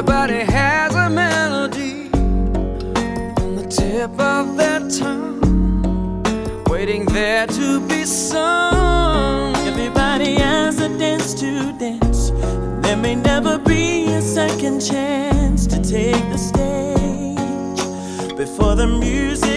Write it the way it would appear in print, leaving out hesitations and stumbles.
Everybody has a melody on the tip of their tongue, waiting there to be sung. Everybody has a dance to dance. There may never be a second chance to take the stage before the music